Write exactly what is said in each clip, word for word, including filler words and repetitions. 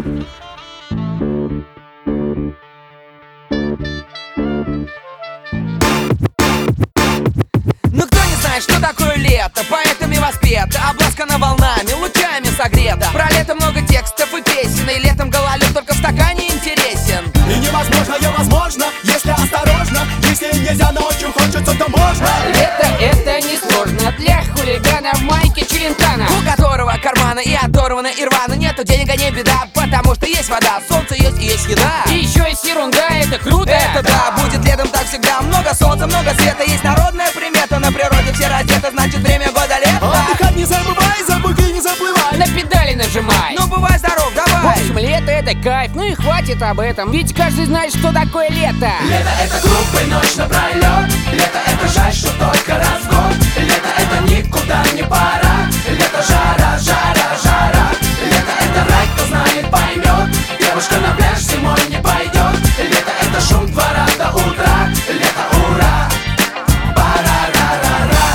Что такое лето? Поэтами воспета, обласкана волнами, лучами согрета. Про лето много текстов и песен, и летом гололед только в стакане интересен. И невозможное возможно, если осторожно. Если нельзя, но очень хочется, то можно. Лето — это несложно для хулигана в майке Челентано, у которого карманы и оторваны и рваны. Нету денег, а не беда, потому что есть вода, солнце есть и есть еда. И еще есть ерунда, это круто. Это да, будет летом так всегда. Много солнца, много света, есть народная примета. На природе все раздеты, значит время года лето. Отдыхать не забывай, за буги не заплывай. На педали нажимай. Ну бывай здоров, давай. В общем, лето — это кайф, ну и хватит об этом. Ведь каждый знает, что такое лето. Лето — это группа и ночь напролет. Лето — это жаль, что только раз в год. Лето — это никуда не пора. Лето — жара, жара, жара. Лето — это рай, кто знает, поймет. Девушка на пляж зимой не пойдет. Лето — это шум двора до утра. Лето — ура! Пара-ра-ра-ра.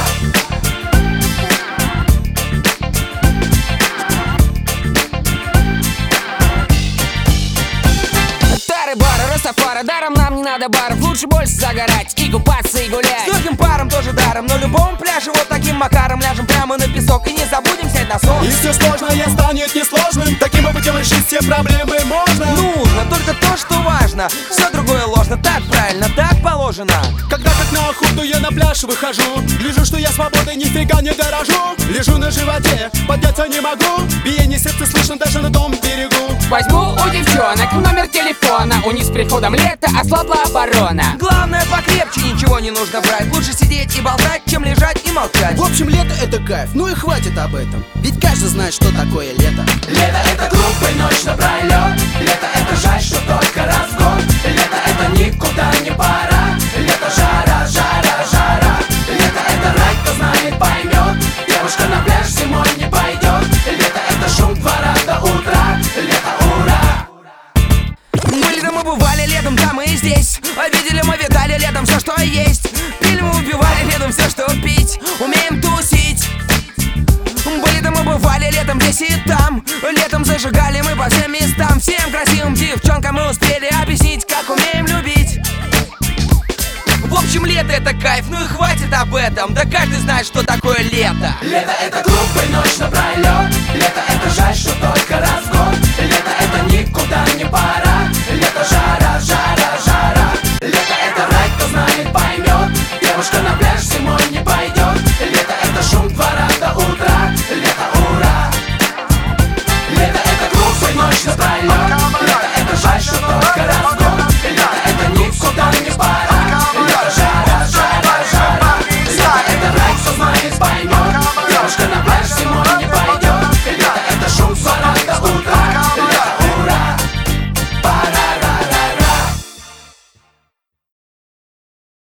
Тары, бары, Растафара, даром нам не надо баров. Лучше больше загорать и купаться и гулять. С легким паром тоже даром, но любому пляжу вот таким макаром ляжем прямо на песок и не забудем снять носок. И все сложное станет несложным. Таким путем решить все проблемы можно. Нужно только то, что важно. Все другое ложно, так правильно, так положено. Когда как на охоту я на пляж выхожу, гляжу, что я свободой нифига не дорожу. Лежу на животе, подняться не могу. Биение сердца слышно даже на том берегу. Возьму у девчонок номер телефона. У них с приходом лета ослабла оборона. Главное покрепче, ничего не нужно брать. Лучше сидеть и болтать, чем лежать и молчать. В общем, лето — это кайф, ну и хватит об этом. Ведь каждый знает, что такое лето. Лето — это группа и ночь напролет. Лето — это жаль, что только раз в год. Лето — это никуда не пора. Лето — жара, жара, жара. Лето — это рай, кто знает, поймет. Девушка на пляж зимой не пойдет. Лето — это шум двора до утра. Лето — ура! Были там мы бывали летом, там и здесь. А видели мы, видали летом все, что есть. Пили мы, убивали летом все, что пить. Умеем тусить. Были там мы бывали летом здесь и там. Летом зажигали мы по всем местам. Всем красивым девчонкам мы успели объяснить, как умеем любить. В общем, лето — это кайф, ну и хватит об этом. Да каждый знает, что такое лето. Лето — это группа и ночь напролет. Лето — это жаль, что только раз в год.